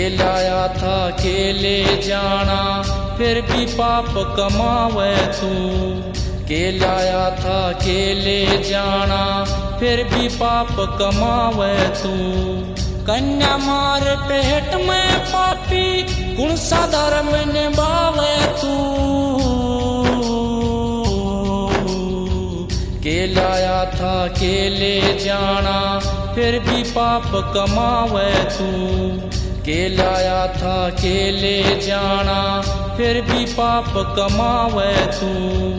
के लाया था के ले जाना, फिर भी पाप कमावे तू। के लाया था के ले जाना, फिर भी पाप कमावे तू। कन्या मार पेट में पापी, कौन सा धर्म निभावे तू। के लाया था के ले जाना, फिर भी पाप कमावे तू। के लाया था के ले जाना, फिर भी पाप कमावे तू।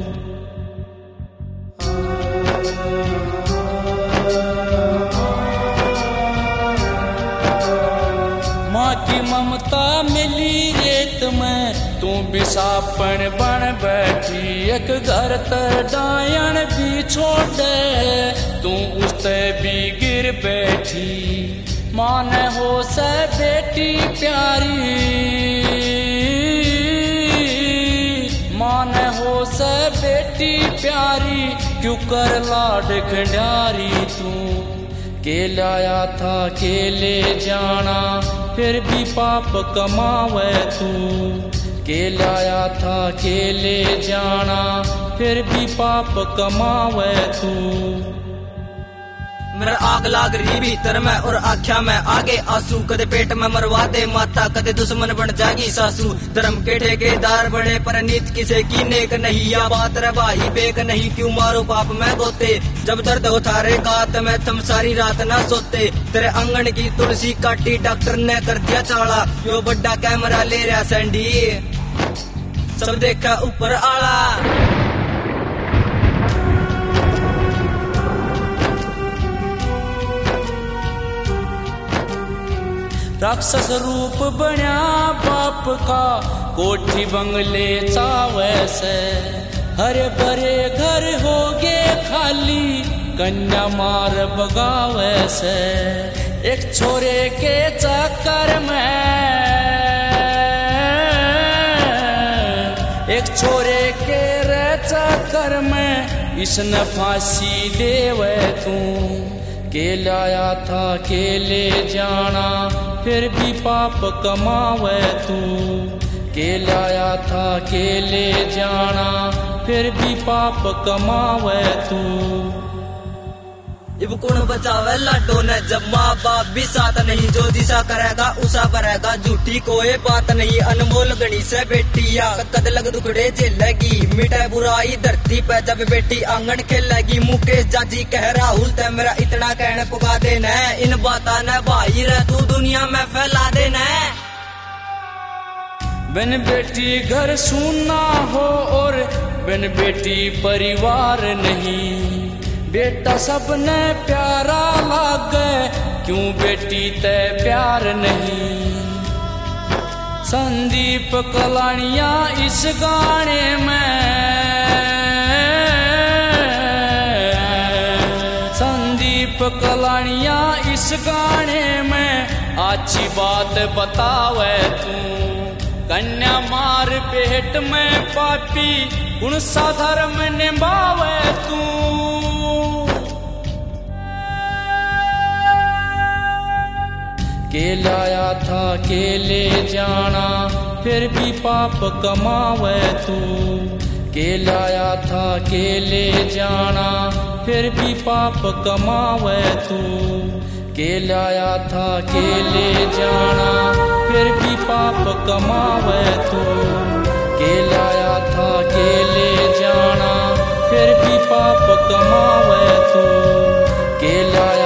माँ की ममता मिली रेत में, तू बिसापन बन बैठी। एक घर तर डायन भी छोड़ दे, तू उस ते भी गिर बैठी। माँ ने हो से बेटी प्यारी, माँ ने हो से बेटी प्यारी। क्यों कर लाड खंडारी तू। के लाया था के ले जाना, फिर भी पाप कमावे तू। के लाया था के ले जाना, फिर भी पाप कमावे तू। मेरा आग लाग रही भीतर में और आख्या में आगे आंसू। कदे पेट में मरवा दे माता, कदे दुश्मन बन जागी सासू। धर्म के ठेकेदार बड़े पर नीत किसे की नेक नहीं। या बात रे भाई बेक नहीं, क्यों मारो पाप में गोते। जब दर्द हो थारे गात में तुम सारी रात ना सोते। तेरे आंगन की तुलसी काटी डॉक्टर ने कर दिया चाला। यो बड़ा कैमरा ले रहा सैंडी, सब देखा ऊपर आला। राक्षस रूप बन्या बाप का, कोठी बंगले चावे से। हरे भरे घर हो गे खाली, कन्या मार बगावे से। एक छोरे के चक्कर में, एक छोरे के रे चक्कर में, इसने फांसी देवे तू। के लाया था के ले जाना, फिर भी पाप कमावे तू। के लाया था के ले जाना, फिर भी पाप कमावे तू। इब कौन बचावे लाडो ने, जब माँ बाप भी साथ नहीं। जो दिशा करेगा उसा करेगा, झूठी कोई बात नहीं। अनमोल गणी से बेटिया कद लग दुखड़े झेलेगी। मिटे बुराई धरती पे जब बेटी आंगन खेलेगी। मुकेश जाजी कह राहुल ते मेरा इतना कहने पुगा देना। इन बाता ने भाई रे तू दुनिया में फैला देना। बिन बेटी घर सुना हो और बिन बेटी परिवार नहीं। बेटा सबने प्यारा लागे, क्यों बेटी ते प्यार नहीं। संदीप कलानिया इस गाने में, संदीप कलानिया इस गाने में अच्छी बात बतावे तू। कन्या मार पेट में पापी, कौन सा धर्म निभावे तू। के लाया था के ले जाना, फिर भी पाप कमावे तू। के लाया था के ले जाना, फिर भी पाप कमावे तू। के लाया था के ले जाना, फिर भी पाप कमावे तू। के लाया था के ले जाना, फिर भी पाप कमावे तू। के लाया